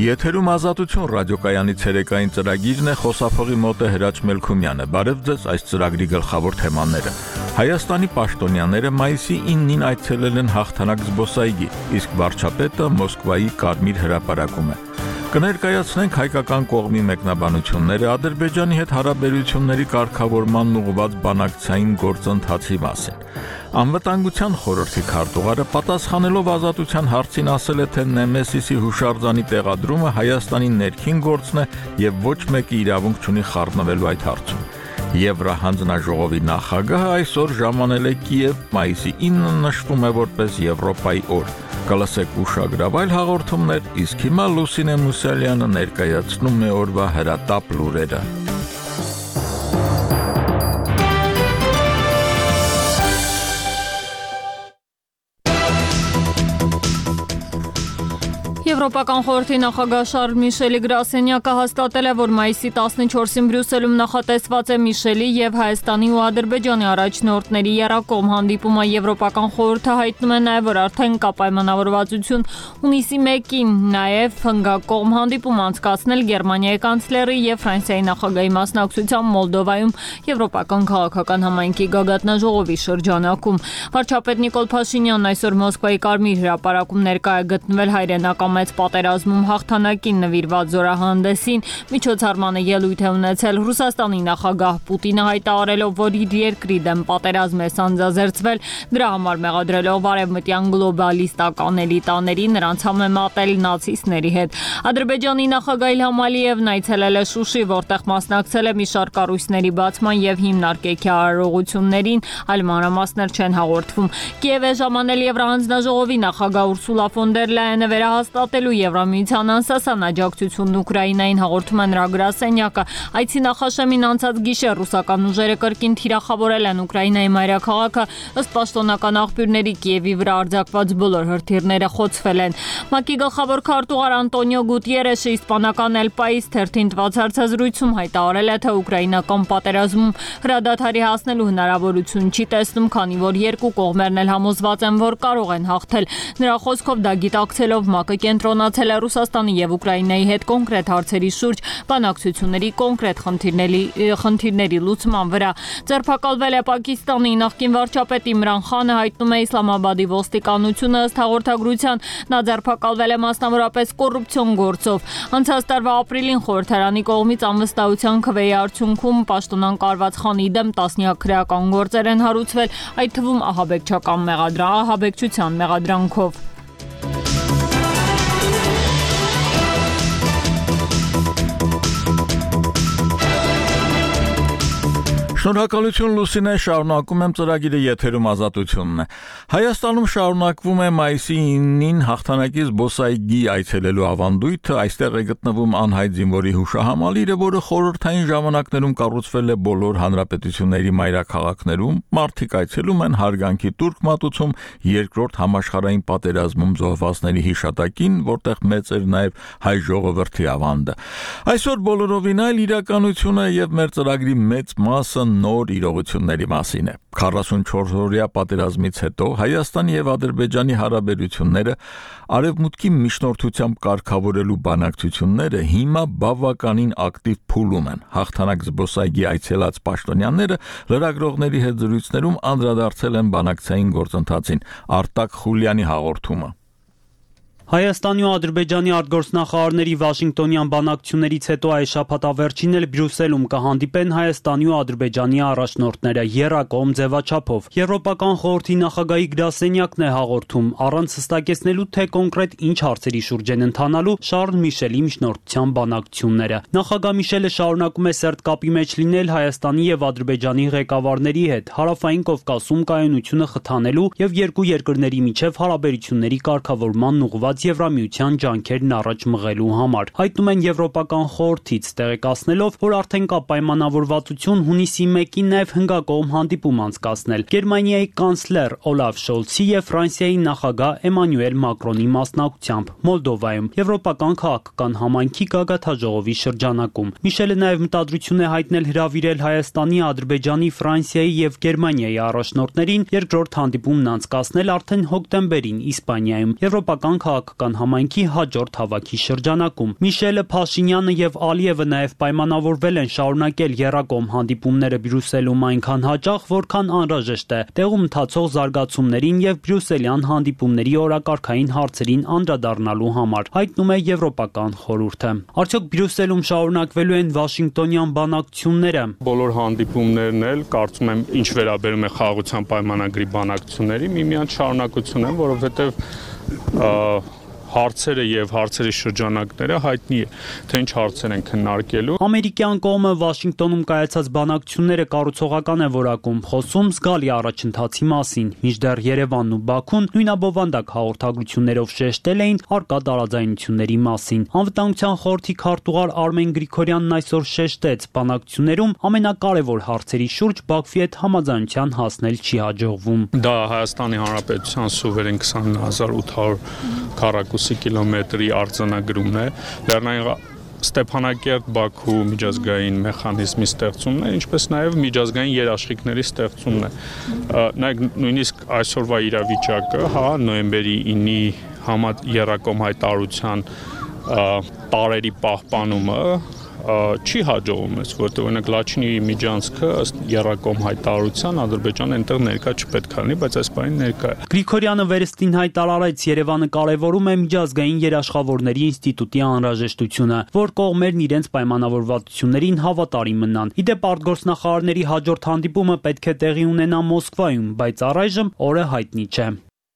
Եթերում ազատություն ռադիոկայանի ցերեկային ծրագիրն է, խոսափողի մոտ է Հրաչ Մելքումյանը։ Բարև ձեզ, այս ծրագրի գլխավոր թեմաները։ Հայաստանի պաշտոնյաները մայիսի 9-ին այցելել են հաղթանակ զբոսայգի, իսկ վարչապետը Մոսկվայի Կարմիր հրապարակում է։ Կներկայացնենք հայկական կողմի մեկնաբանությունները Ադրբեջանի հետ հարաբերությունների կարգավորման ուղղված բանակցային գործընթացի մասին։ Անվտանգության խորհրդի քարտուղարը պատասխանելով ազատության հարցին ասել է, թե Նեմեսիսի հուշարձանի տեղադրումը Հայաստանի ներքին գործն է եւ ոչ մեկի իրավունք չունի խառնվելու այդ հարցում։ Եվրահանձնաժողովի նախագահը այսօր ժամանել է Կիև, մայիսի 9-ը նշվում է որպես Եվրոպայի օր։ Կլսեք ուշագրավ այլ հաղորդումներ, իսկ հիմա Լուսինե Մուսալյանը ներկայացնում է օրվա հրատապ լուրերը։ Եվրոպական խորհրդի նախագահ Շարլ Միշելի գրասենյակը հաստատել է, որ մայիսի 14-ին Բրյուսելում նախատեսված է Միշելի եւ Հայաստանի ու Ադրբեջանի առաջնորդների եռակողմ հանդիպումը։ Եվրոպական խորհուրդը հայտնում է նաեւ, որ արդեն կա պայմանավորվածություն հունիսի 1-ին նաեւ հնգակողմ հանդիպում անցկացնել Գերմանիայի կանցլերի եւ Ֆրանսիայի նախագահի մասնակցությամբ Մոլդովայում Եվրոպական քաղաքական համայնքի գագաթնաժողովի շրջանակում։ Վարչապետ Նիկոլ Փաշինյանն այսօր Մոսկվայի Կարմիր հրապարակում ներկա է գտնվել հայրենական մեծ պատերազմում հաղթանակին նվիրված զորահանդեսին, միջոցառմանը ելույթ է ունեցել Ռուսաստանի նախագահ Պուտինը հայտարարելով, որ իր երկրի դեմ պատերազմ է սանձազերծվել, դրա համար մեղադրելով արևմտյան գլոբալիստական էլիտաների նրանց համեմատել նացիստների հետ։ Ադրբեջանի նախագահ Իլհամ Ալիևն այցելել է Շուշի, որտեղ մասնակցել է մի շարք կառույցների բացման եւ հիմնարկեքի արարողություններին, այլ մանրամասներ չեն հաղորդվում։ Կիև է ժամանել Եվրահանձնաժողովի նախագահ Ուրսուլա ֆոն դեր Լայենը վերահաստատելու Եվրամիության անսասան աջակցությունն Ուկրաինային, հաղորդում է նրա գրասենյակը։ Այցի նախաշեմին անցած գիշեր ռուսական ուժերը կրկին թիրախավորել են Ուկրաինայի մայրաքաղաքը, ըստ պաշտոնական աղբյուրների Կիևի վրա արձակված բոլոր հրթիռները խոցվել են։ ՄԱԿ-ի գլխավոր քարտուղար Անտոնիո Գուտիերեշը իսպանական El País թերթին տված հարցազրույցում հայտարարել է, թե ուկրաինական պատերազմում հրադադարի հասնելու հնարավորություն չի տեսնում, քանի որ երկու կողմերն էլ համոզված են, որ կարող են հաղթել։ Նրա խոսքով դա գիտակցելով ՄԱԿ-ը կենտրոնացել է Ռուսաստանի եւ Ուկրաինայի հետ կոնկրետ հարցերի շուրջ բանակցությունների կոնկրետ խնդիրների լուծման վրա։ Ձերբակալվել է Պակիստանի նախկին վարչապետ Իմրան Խանը, հայտնում է Իսլամաբադի ոստիկանությունը, ըստ հաղորդագրության նա ձերբակալվել է մասնավորապես կոռուպցիոն գործով։ Անցած տարվա ապրիլին խորհրդարանի կողմից անվստահության քվեի արդյունքում պաշտոնան կարված Խանի դեմ տասնյակ քրեական գործեր են հարուցվել, այդ թվում ահաբեկչության մեղադրանքով։ Շնորհակալություն Լուսինե, շարունակում եմ ծրագիրը, եթերում ազատությունն է։ Հայաստանում շարունակվում է մայիսի 9-ին հաղթանակի զբոսայգի այցելելու ավանդույթը, այստեղ է գտնվում անհայտ զինվորի հուշահամալիրը, որը խորհրդային ժամանակներում կառուցվել է բոլոր հանրապետությունների մայրաքաղաքներում, մարդիկ այցելում են հարգանքի տուրք մատուցում երկրորդ համաշխարհային պատերազմում զոհվածների հիշատակին, որտեղ մեծ էր նաև հայ ժողովրդի ավանդը։ Այսօր բոլորովին այլ իրականություն է եւ մեր ծրագրի մեծ մասը նոր իրողությունների մասին է։ 44-օրյա պատերազմից հետո Հայաստանի եւ Ադրբեջանի հարաբերությունները արևմուտքի միջնորդությամբ կարգավորելու բանակցությունները հիմա բավականին ակտիվ փուլում են։ Հաղթանակ զբոսայգի այցելած պաշտոնյաները լրագրողների հետ զրույցներում անդրադարձել են բանակցային գործընթացին։ Արտակ Խուլյանի հաղորդումը։ Հայաստանի ու Ադրբեջանի արտգործնախարարների Վաշինգտոնյան բանակցություններից հետո այս շաբաթավերջին էլ Բրյուսելում կհանդիպեն Հայաստանի ու Ադրբեջանի առաջնորդները եռակողմ ձևաչափով։ Եվրոպական խորհրդի նախագահի գրասենյակն է հաղորդում, առանց հստակեցնելու, թե կոնկրետ ինչ հարցերի շուրջ են ընթանալու Շարլ Միշելի միջնորդության բանակցությունները։ Նախագահ Միշելը շարունակում է սերտ կապի մեջ լինել Հայաստանի եւ Ադրբեջանի ղեկավարների հետ, Հարավային Կովկասում կայունությունը խթանելու եւ երկու երկրների միջև հարաբերությունների կարգավորման ուղղված Եվրամիության ջանքերն առաջ մղելու համար։ Հայտնում են Եվրոպական խորհրդից, տեղեկացնելով, որ արդեն կա պայմանավորվածություն հունիսի 1-ին նաև հնգակողմ հանդիպում անցկացնել Գերմանիայի կանցլեր Օլաֆ Շոլցի եւ Ֆրանսիայի նախագահ Էմանուել Մակրոնի մասնակցությամբ Մոլդովայում Եվրոպական քաղաքական համայնքի գագաթնաժողովի շրջանակում։ Միշելը նաև մտադրություն է հայտնել հրավիրել Հայաստանի, Ադրբեջանի, Ֆրանսիայի եւ Գերմանիայի առաջնորդներին երկրորդ հանդիպումն անցկացնել արդեն հոկտեմբերին Իսպանիայում։ Եվրոպական քաղաքական համայնքի հաջորդ հավաքի շրջանակում։ Միշելը, Փաշինյանը եւ Ալիևը նաեւ պայմանավորվել են շարունակել եռակողմ հանդիպումները Բրյուսելում այնքան հաճախ, որքան անհրաժեշտ է, տեղում ընթացող զարգացումներին եւ բրյուսելյան հանդիպումների օրակարգային հարցերին անդրադառնալու համար, հայտնում է Եվրոպական խորհուրդը։ Արդյոք Բրյուսելում շարունակվելու են Վաշինգտոնյան բանակցությունները։ Բոլոր հանդիպումներն էլ կարծում եմ ինչ վերաբերում է խաղաղության պայմանագրի բանակցությունների միմյանց շարունակություն են, որովհետև հարցերը եւ հարցերի շրջանակները հայտնի է, թե ինչ հարցեր են քննարկելու։ Ամերիկյան կողմը Վաշինգտոնում կայացած բանակցությունները կառուցողական է որակում, խոսում զգալի առաջընթացի մասին, մինչդեռ Երևանն ու Բաքուն նույնաբովանդակ հաղորդագրություններով շեշտել էին առկա տարաձայնությունների մասին։ Անվտանգության խորհրդի քարտուղար Արմեն Գրիգորյանն այսօր շեշտեց, բանակցություններում ամենակարևոր հարցերի շուրջ Բաքվի հետ համաձայնության հասնել չի հաջողվում։ Դա Հայաստանի Հանրապետության սուվերեն 20800 քառակուսի կիլոմետրի արձանագրումն է, Լեռնային Ստեփանակերտ-Բաքու միջազգային մեխանիզմի ստեղծումն է, ինչպես նաև միջազգային երաշխիքների ստեղծումն է։ Նայեք, նույնիսկ այսօրվա իրավիճակը, նոյեմբերի 9-ի եռակողմ հայտարարության տարերի պահպանումը չի հաջողում ես, որտեղ օրինակ Լաչինի միջանցքը ըստ եռակողմ հայտարարության Ադրբեջանը այնտեղ ներկա չպետք է լինի, բայց այս բանը ներկա է։ Գրիգորյանը վերստին հայտարարեց, Երևանը կարևորում է միջազգային երաշխավորների ինստիտուտի անհրաժեշտությունը, որ կողմերն իրենց պայմանավորվածություններին հավատարիմ մնան։ Իդեպ արտգործնախարարների հաջորդ հանդիպումը պետք է տեղի ունենա Մոսկվայում, բայց առայժմ օրը հայտնի չէ։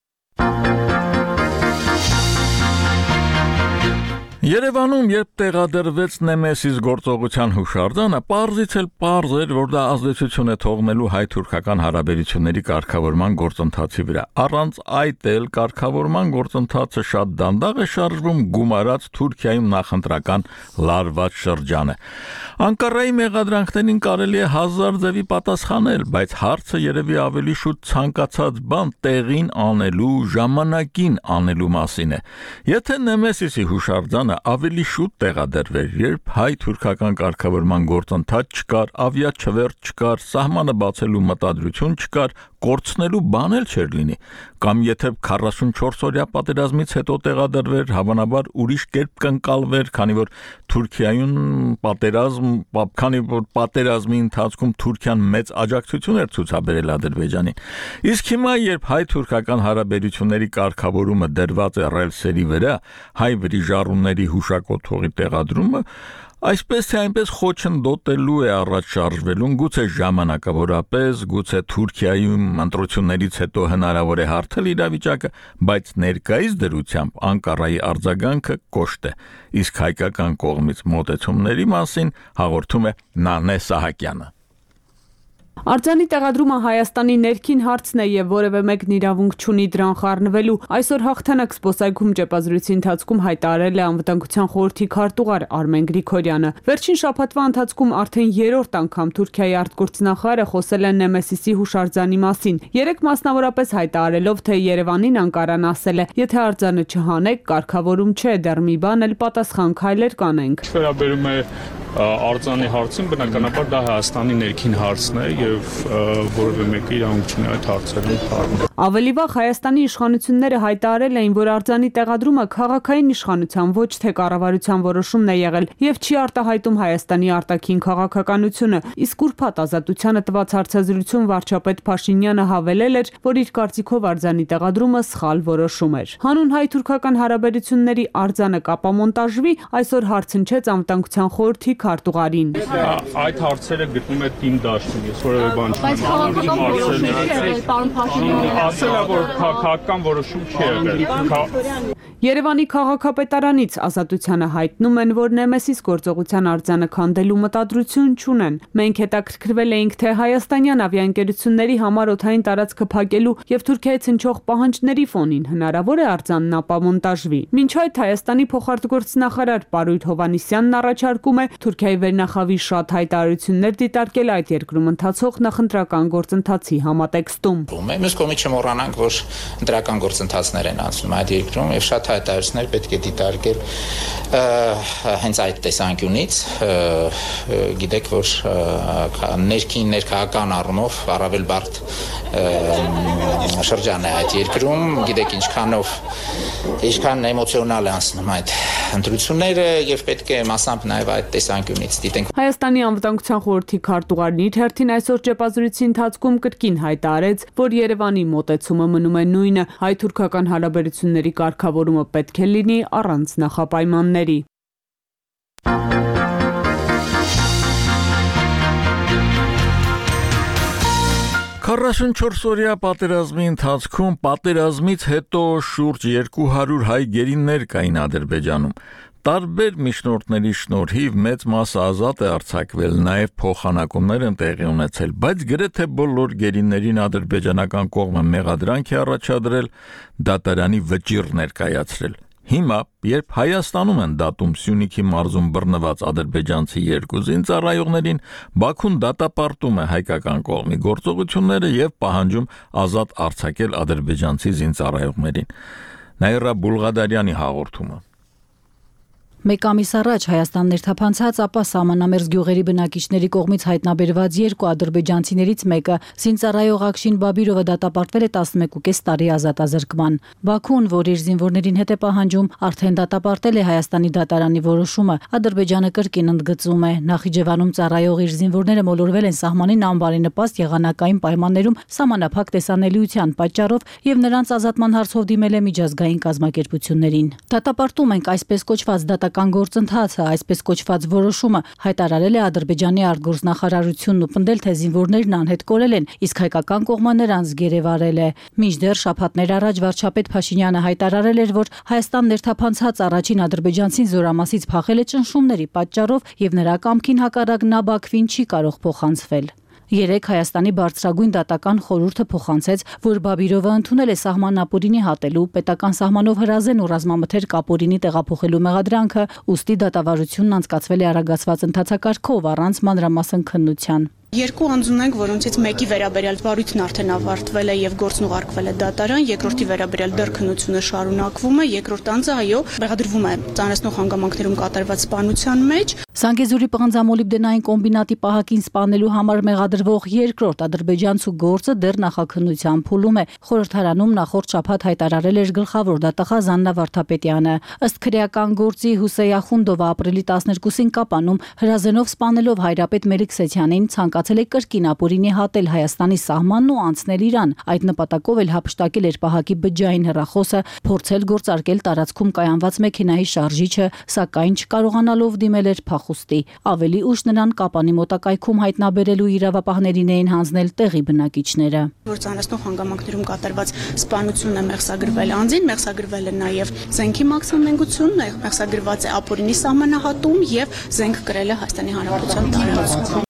Երևանում երբ տեղադրվեց Նեմեսիս գործողության հուշարձանը, պարզից էլ պարզ էր, որ դա ազդեցություն է թողնելու հայ-թուրքական հարաբերությունների կարգավորման գործընթացի վրա։ Առանց այդ էլ կարգավորման գործընթացը շատ դանդաղ է շարժվում գումարած Թուրքիայում նախընտրական լարված շրջանը։ Անկարայի մեղադրանքներին կարելի է հազար ձևի պատասխանել, բայց հարցը երևի ավելի շուտ ցանկացած բան տեղին անելու, ժամանակին անելու մասին է։ Եթե Նեմեսիսի հուշարձանը ավելի շուտ տեղադրվեր, երբ հայ-թուրքական կարգավորման գործընթաց չկար, ավիաչվերթ չկար, սահմանը բացելու մտադրություն չկար, կորցնելու բան էլ չէր լինի, կամ եթե 44-օրյա պատերազմից հետո տեղադրվեր, հավանաբար ուրիշ կերպ կընկալվեր, քանի որ պատերազմի ընթացքում Թուրքիան մեծ աջակցություն էր ցուցաբերել Ադրբեջանին։ Իսկ հիմա, երբ հայ-թուրքական հարաբերությունների կարգավորումը դրված է ռելսերի վրա, հայ-վրիժառուների հուշակոթողի տեղադրումը այսպես թե այնպես խոչընդոտելու է առաջ շարժվելուն, գուցե ժամանակավորապես, գուցե Թուրքիայում ընտրություններից հետո հնարավոր է հարթել իրավիճակը, բայց ներկայիս դրությամբ Անկարայի արձագանքը կոշտ է, իսկ հայկական կողմից մոտեցումների մասին հաղորդում է Նանե Սահակյանը։ Արձանի տեղադրումը Հայաստանի ներքին հարցն է եւ որևէ մեկն իրավունք չունի դրան խառնվելու։ Այսօր հաղթանակ զբոսայգում ճեպազրույցի ընթացքում հայտարարել է Անվտանգության խորհրդի քարտուղար Արմեն Գրիգորյանը։ Վերջին շաբաթվա ընթացքում արդեն 3-րդ անգամ Թուրքիայի արտգործնախարարը խոսել է Նեմեսիսի հուշարձանի մասին։ Երեք մասնավորապես հայտարարելով, թե Երևանին Անկարան ասել է. «Եթե արձանը չհանեք, կարգավորում չէ, դեռ մի բան էլ պատասխան քայլեր կանենք»։ Վերաբերում է արձանի հարցին, բնականաբար դա Հայաստանի ներքին հարցն է եւ որևէ մեկը իրավունք չունի այդ հարցերին խառնել։ Ավելի վաղ Հայաստանի իշխանությունները հայտարարել էին, որ արձանի տեղադրումը քաղաքային իշխանության, ոչ թե կառավարության որոշումն է եղել եւ չի արտահայտում Հայաստանի արտաքին քաղաքականությունը։ Իսկ ուրբաթ Ազատությանը տված հարցազրույցում վարչապետ Փաշինյանը հավելել էր, որ իր կարծիքով արձանի տեղադրումը սխալ որոշում էր։ Հանուն հայ-թուրքական հարաբերությունների արձանը կապամոնտաժվի, այսօր հարցնչեց Անվտանգության խորհրդի քարտուղարին։ Այդ հարցերը գտնում է թիմ դաշտում, ես որևէ բան չունեմ։ Բայց քաղաքական որոշում չէ, պարոն Փաշինյանը ասել է, որ քաղաքական որոշում չի եղել։ Երևանի քաղաքապետարանից Ազատությանը հայտնում են, որ Նեմեսիս գործողության արձանը քանդելու մտադրություն չունեն։ Մենք հետաքրքրվել էինք, թե հայաստանյան ավիաընկերությունների համար օդային տարածքը փակելու եւ Թուրքիայից հնչող պահանջների ֆոնին հնարավոր է արձանն ապամոնտաժվի։ Մինչ այդ Հայաստանի փոխարտգործնախարար Պարույր Հովհաննիսյանն առաջարկում է Թուրքիայի վերնախավի շատ հայտարարություններ դիտարկել այդ երկրում ընթացող նախընտրական գործընթացի համատեքստում։ Մյուս կողմից չմոռանանք, որ ընտրական գործընթացներ են անցնում այդ երկրում եւ շատ հայտարարություններ պետք է դիտարկել հենց այդ տեսանկյունից։ Գիտեք, որ ներքաղաքական առումով առավել բարդ շրջան է այդ երկրում, գիտեք ինչքան էմոցիոնալ է անցնում այդ ընտրությունները եւ պետք է մասամբ նաեւ այդ տեսանկյունից դիտենք։ Հայաստանի անվտանգության խորհրդի քարտուղարն իր հերթին այսօր ճեպազրույցի ընթացքում կրկին հայտարարեց, որ Երևանի մոտեցումը մնում է նույնը, հայ-թուրքական հարաբերությունների կարգավորումը պետք է լինի առանց նախապայմանների։ 44-օրյա պատերազմի ընթացքում պատերազմից հետո շուրջ 200 հայ գերիներ կային Ադրբեջանում։ Տարբեր միջնորդների շնորհիվ մեծ մասը ազատ է արձակվել, նաև փոխանակումներ են տեղի ունեցել, բայց գրեթե բոլոր գերիներին ադրբեջանական կողմը մեղադրանք է առաջադրել, դատարանի վճիռ ներկայացրել։ Հիմա, երբ Հայաստանում են դատում Սյունիքի մարզում բռնված ադրբեջանցի 2 զինծառայողներին, Բաքուն դատապարտում է հայկական կողմի գործողությունները եւ պահանջում ազատ արձակել ադրբեջանցի զինծառայողներին։ Նաիրա Բուլղադարյանի հաղորդումը։ Մեկ ամիս առաջ Հայաստան ներթափանցած, ապա սահմանամերձ գյուղերի բնակիչների կողմից հայտնաբերված 2 ադրբեջանցիներից մեկը զինծառայող Ակշին Բաբիրովը դատապարտվել է 11.5 տարի ազատազրկման։ Բաքուն, որ իր զինվորներին հետ է պահանջում, արդեն դատապարտել է Հայաստանի դատարանի որոշումը։ Ադրբեջանը կրկին ընդգծում է, Նախիջևանում ծառայող իր զինվորները մոլորվել են սահմանին անբարենպաստ եղանակային պայմաններում սահմանափակ տեսանելիության պատճառով եւ նրանց ազատման հարցով դիմել է միջազգային կազմակերպություններին։ Դատապարտում ենք այսպես կոչված դատական գործընթացը, այսպես կոչված որոշումը հայտարարել է Ադրբեջանի արտգործնախարարությունն ու պնդել, թե զինվորներն անհետ կորել են, իսկ հայկական կողմը նրանց գերեվարել է։ Մինչդեռ շաբաթներ առաջ վարչապետ Փաշինյանը հայտարարել էր, որ Հայաստան ներթափանցած առաջին ադրբեջանցին զորամասից փախել է ճնշումների պատճառով եւ նրա կամքին հակառակ նա Բաքվին չի կարող փոխանցվել։ Երեկ Հայաստանի բարձրագույն դատական խորհուրդը փոխանցեց, որ Բաբիրովը ընդունել է սահման ապօրինի հատելու, պետական սահմանով հրազեն ու ռազմամթերք ապօրինի տեղափոխելու մեղադրանքը, ուստի դատավարությունն անցկացվել է արագացված ընթացակարգով առանց մանրամասն քննության։ 2 անձ ունենք, որոնցից մեկի վերաբերյալ վարույթն արդեն ավարտվել է եւ գործն ուղարկվել է դատարան, երկրորդի վերաբերյալ դեռ քննությունը շարունակվում է, երկրորդ անձը այո, մեղադրվում է ծանրացնող հանգամանքներում կատարված սպանության մեջ։ Զանգեզուրի պղնձամոլիբդենային կոմբինատի պահակին սպանելու համար մեղադրվող երկրորդ ադրբեջանցու գործը դեռ նախաքննության փուլում է։ Խորհրդարանում նախորդ շաբաթ հայտարարել էր գլխավոր դատախազ Աննա Վարդապետյանը։ Ըստ քրեական գործի Հուսեյ Ախունդովը ապրիլի 12-ին Կապանում հրազենով սպանելով հայրապետ Մելիք Սեթյանին ցանկացել է կրկին ապօրինի հատել Հայաստանի սահմանն ու անցնել Իրան։ Այդ նպատակով էլ հափշտակել էր պահակի բջջային հեռախոսը, փորձել գործարկել տարածքում կայանված մեքենայի շարժիչը, սակայն չկարողանալով դիմել էր փախուստի։ Ավելի ուշ նրան Կապանի մոտակայքում հայտնաբերելու իրավապահներին էին հանձնել տեղի բնակիչները։ Որ ծանրացնող հանգամանքներում կատարված սպանությունն է մեղսագրվել անձին, մեղսագրվել է նաև զենքի մաքսիմումենգություն, մեղսագրված է ապօրինի սահմանահատում եւ զենք կրել է Հայաստանի Հանրապետության տարածքում։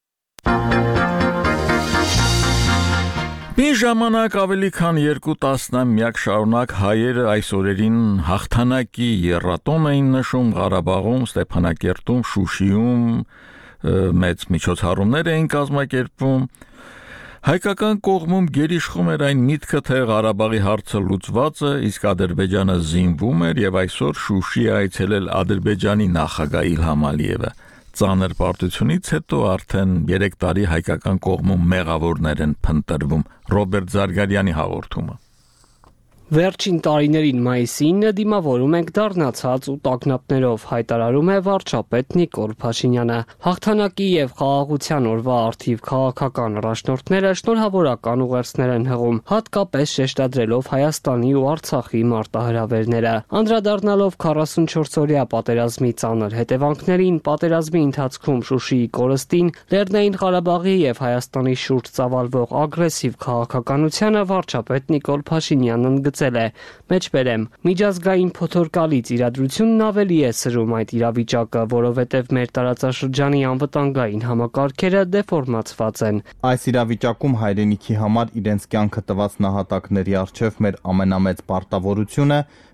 Մի ժամանակ ավելի քան 2 տասնամյակ շարունակ հայերը այս օրերին հաղթանակի եռատոն էին նշում Ղարաբաղում, Ստեփանակերտում, Շուշիում, մեծ միջոցառումներ էին կազմակերպվում։ Հայկական կողմում գերիշխում էր այն միտքը, թե Ղարաբաղի հարցը լուծված է, իսկ Ադրբեջանը զինվում էր եւ այսօր Շուշի այցելել Ադրբեջանի նախագահ Իլհամ Ալիևը։ Ծանր պարտությունից հետո արդեն 3 տարի հայկական կողմում մեղավորներ են փնտրվում։ Ռոբերտ Զարգարյանի հաղորդումը։ Վերջին տարիներին մայիսի 9-ը դիմավորում ենք դառնացած ու տագնապներով, հայտարարում է վարչապետ Նիկոլ Փաշինյանը։ Հաղթանակի եւ խաղաղության օրվա արդիվ քաղաքական առաջնորդները շնորհավորական ուղերձներ են հղում, հատկապես շեշտադրելով Հայաստանի ու Արցախի մարտահրավերները։ Անդրադառնալով 44-օրյա պատերազմի ծանր հետևանքներին, պատերազմի ընթացքում Շուշիի կորստին, Լեռնային Ղարաբաղի եւ Հայաստանի շուրջ ծավալվող ագրեսիվ քաղաքականությանը վարչապետ Նիկոլ Փաշինյանն Մեջբերեմ, միջազգային փոթորկալից իրադրությունն ավելի է սրում այդ իրավիճակը, որովհետև մեր տարածաշրջանի անվտանգային համակարգերը դեֆորմացված են։ Այս իրավիճակում հայրենիքի համար իրենց կյանքը տված նահատակների առջև մեր ամենամեծ պարտավորությունը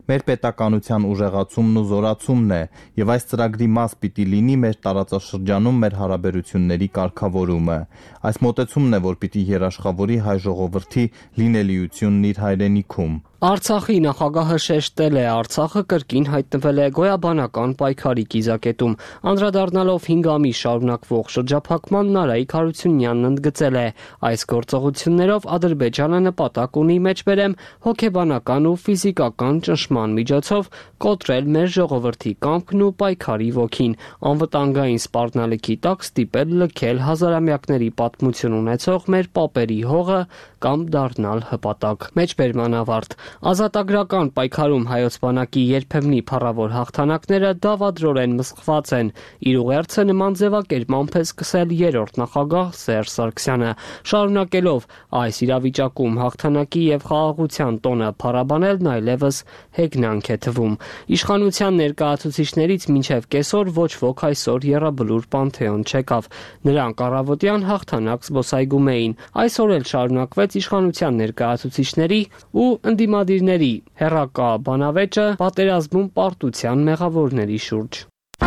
մեր պետականության ուժեղացումն ու զորացումն է, եւ այս ծրագրի մաս պիտի լինի մեր տարածաշրջանում մեր հարաբերությունների կարգավորումը։ Այս մոտեցումն է, որ պիտի երաշխավորի հայ ժողովրդի լինելիությունն իր հայրենիքում։ Արցախի նախագահը շեշտել է, Արցախը կրկին հայտնվել է գոյաբանական պայքարի կիզակետում։ Անդրադառնալով 5 ամիս շարունակվող շրջափակման Նարայիկ Հարությունյանն ընդգծել է, այս գործողություններով Ադրբեջանը նպատակ ունի մեջբերեմ հոգեբանական ու ֆիզիկական ճնշման միջոցով կոտրել մեր ժողովրդի կամքն ու պայքարի ոգին, անվտանգային սպառնալիքի տակ ստիպել լքել հազարամյակների պատմություն ունեցող մեր պապերի հողը կամ դառնալ հպատակ։ Մեջբերման ավարտ։ Ազատագրական պայքարում հայոց բանակի երբեմնի փառավոր հաղթանակները դավադրորեն մսխված են։ Իր ուղերձը նման ձևակերպմամբ է սկսել երրորդ նախագահ Սերժ Սարգսյանը, շարունակելով այս իրավիճակում հաղթանակի եւ խաղաղության տոնը փառաբանելն այլևս հեգնանք է թվում։ Իշխանության ներկայացուցիչներից մինչև կեսօր ոչ ոք այսօր Եռաբլուր Պանթեոն չեկավ։ Նրանք առավոտյան հաղթանակ զբոսայգում էին։ Այսօր էլ շարունակվեց իշխանության ներկայացուցիչների ու ընդդիմադիրների հերակա բանավեճը պատերազմում պարտության մեղավորների շուրջ։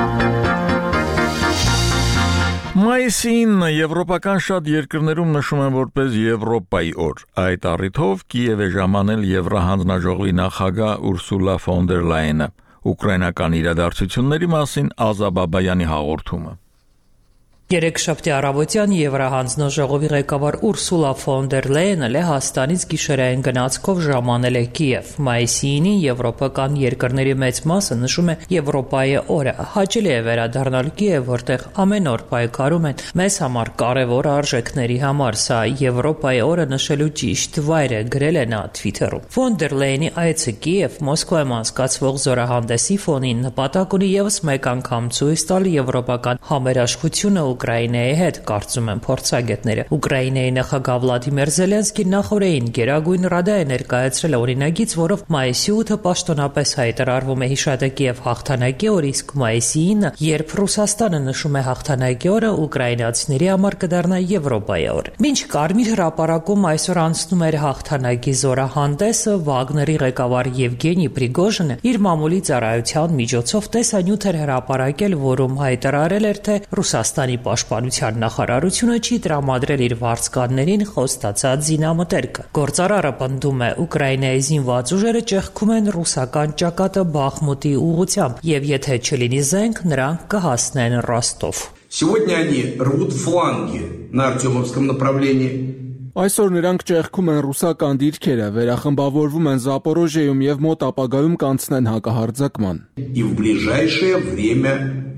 Մայիսին եվրոպական շատ երկրներում նշում են որպես Եվրոպայի օր։ Այդ առիթով Կիև է ժամանել Եվրահանձնաժողովի նախագահ Ուրսուլա ֆոն դեր Լայենը։ Ուկրաինական իրադարձությունների մասին Ազա Բաբայանի հաղորդումը։ Երեքշաբթի առավոտյան Եվրահանձնաժողովի ղեկավար Ուրսուլա ֆոն դեր Լայենը Լեհաստանից գիշերային գնացքով ժամանել է Կիև։ Մայիսի 9-ին եվրոպական երկրների մեծ մասը նշում է Եվրոպայի օրը։ Հաճելի է վերադառնալ Կիև, որտեղ ամեն օր պայքարում են մեզ համար կարևոր արժեքների համար։ Սա Եվրոպայի օրը նշելու ճիշտ վայր է, գրել է նա Twitter-ում։ Ֆոն դեր Լայենի այցը Կիև Մոսկվայում անցկացվող զորահանդեսի ֆոնին նպատակ ունի ևս մեկ անգամ ցույց տալ եվրոպական համերաշխությունը Ուկրաինայի հետ, կարծում են փորձագետները։ Ուկրաինայի նախագահ Վլադիմիր Զելենսկին նախորդին Գերագույն Ռադա է ներկայացրել օրինագիծ, որով մայիսի 8-ը պաշտոնապես հայտարարվում է հիշատակի եւ հաղթանակի օր, իսկ մայիսի 9-ը, երբ Ռուսաստանը նշում է հաղթանակի օրը, ուկրաինացիների համար կդառնա Եվրոպայի օր։ Մինչ Կարմիր հրապարակում այսօր անցնում էր հաղթանակի զորահանդեսը, Վագների ղեկավար Եվգենի Պրիգոժինը իր մամուլի ծառայության միջոցով տեսանյութ էր հրապարակել, որում հայտարարել էր, թե Ռուսաստանի Պաշտպանության նախարարությունը չի տրամադրել իր վարձկաններին խոստացած զինամթերքը։ Գործարարը պնդում է, Ուկրաինայի զինված ուժերը ճեղքում են ռուսական ճակատը Բախմուտի ուղղությամբ, եւ եթե չլինի զենք, նրանք կհասնեն Ռոստով։ Сегодня они рвут фланги на Артемовском направлении. Այսօր նրանք ճեղքում են ռուսական դիրքերը, վերախմբավորվում են Զապորոժիայում եւ մոտ ապագայում կանցնեն հակահարձակման։ И в ближайшее время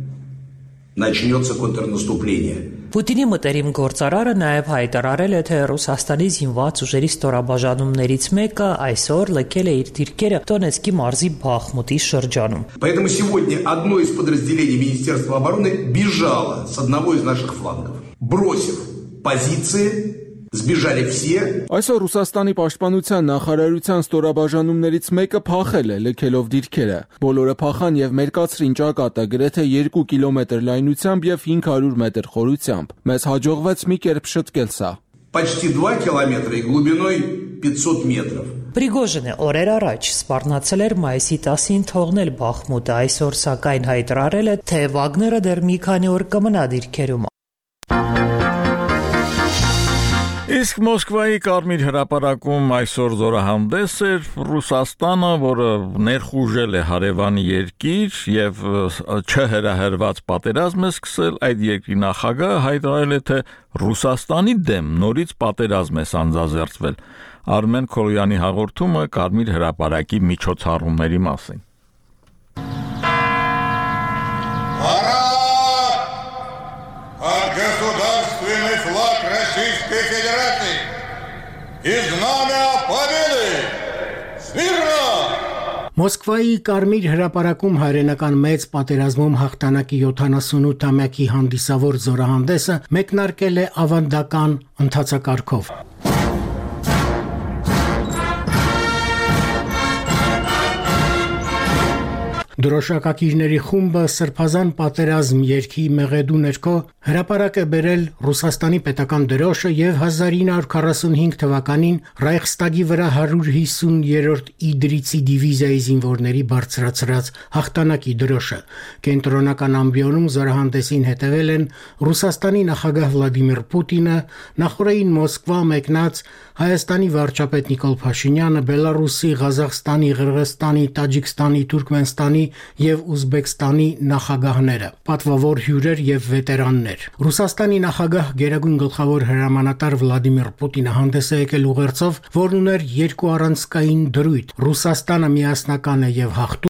начнется контрнаступление. Պուտինի մտերիմ գործարարը նաև հայտարարել է, թե Ռուսաստանի զինված ուժերի ստորաբաժանումներից մեկը այսօր լքել է իր դիրքերը Դոնեցկի մարզի Բախմուտի շրջանում։ Поэтому сегодня одно из подразделений Министерства обороны бежало с одного из наших флангов, бросив позиции. Сбежали все. Այսօր Ռուսաստանի պաշտպանության նախարարության ստորաբաժանումներից մեկը փախել է, լքելով դիրքերը։ Բոլորը փախան եւ մերկացրին ճակատը գրեթե 2 կիլոմետր լայնությամբ եւ 500 մետր խորությամբ։ Մեզ հաջողվեց մի կերպ շտկել սա։ Почти 2 километра и глубиной 500 метров. Պրիգոժինը օրեր առաջ սպառնացել էր մայիսի 10-ին թողնել Բախմուտը, այսօր սակայն հայտարարել է, թե Վագները դեռ մի քանի օր կմնա դիրքերում։ Իսկ Մոսկվայի Կարմիր հրապարակում այսօր զորահանդես էր Ռուսաստանը, որը ներխուժել է հարևան երկիր եւ չհրահրված պատերազմ է սկսել, այդ երկրի նախագահը հայտարարել է, թե Ռուսաստանի դեմ նորից պատերազմ է սանձազերծվել։ Արմեն Քոլոյանի հաղորդումը Կարմիր հրապարակի միջոցառումների մասին։ Государственный флаг Российской Федерации и знамя победы! Смирно! Մոսկվայի Կարմիր հրապարակում հայրենական մեծ պատերազմում հաղթանակի 78-ամյակի հանդիսավոր զորահանդեսը մեկնարկել է ավանդական ընթացակարգով։ Դրոշակակիրների խումբը Սրբազան պատերազմ երգի մեղեդու ներքո հրապարակ է բերել Ռուսաստանի պետական դրոշը եւ 1945 թվականին Ռայխստագի վրա 150-րդ իդրիցի դիվիզիայի զինվորների բարձրացրած հաղթանակի դրոշը։ Կենտրոնական ամբիոնում զորահանդեսին հետևել են Ռուսաստանի նախագահ Վլադիմիր Պուտինը, նախորդին Մոսկվա մեկնած Հայաստանի վարչապետ Նիկոլ Փաշինյանը, Բելարուսի, Ղազախստանի, Ղրղըզստանի, Տաջիկստանի, Թուրքմենստանի եւ Ուզբեկստանի նախագահները, պատվավոր հյուրեր եւ վետերաններ։ Ռուսաստանի նախագահ Գերագույն գլխավոր հրամանատար Վլադիմիր Պուտինը հանդես է եկել ուղերձով, որն ուներ երկու առանցքային դրույթ՝ Ռուսաստանը միասնական է եւ հաղթում